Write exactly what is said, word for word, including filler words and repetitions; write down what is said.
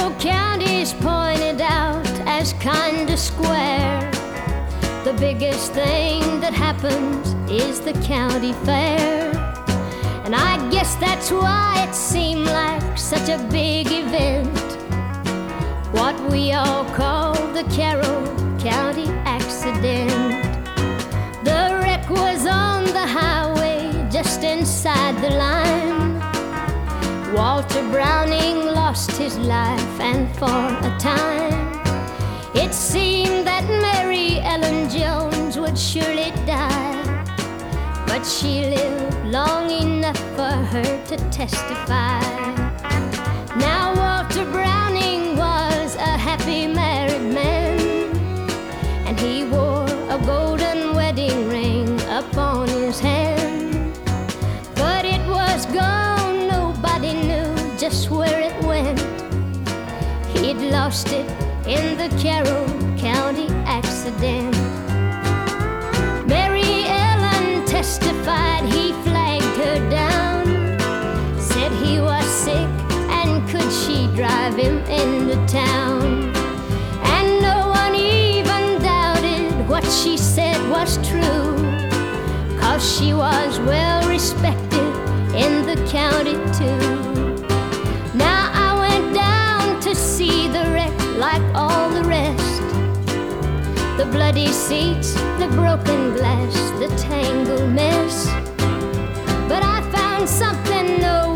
Carroll County's pointed out as kinda square. The biggest thing that happens is the county fair. And I guess that's why it seemed like such a big event, what we all call the Carroll County accident. The wreck was on the highway just inside the line. Walter Browning lost his life, and for a time it seemed that Mary Ellen Jones would surely die. But she lived long enough for her to testify. Now Walter Browning was a happy married man, and he wore a golden wedding ring upon his hand. But it was gone, nobody knew just where it went. He'd lost it in the Carroll County accident. Mary Ellen testified he flagged her down, said he was sick and could she drive him into town. And no one even doubted what she said was true, 'cause she was well respected in the county too. Now I went down to see the wreck like all the rest, the bloody seats, the broken glass, the tangled mess. But I found something no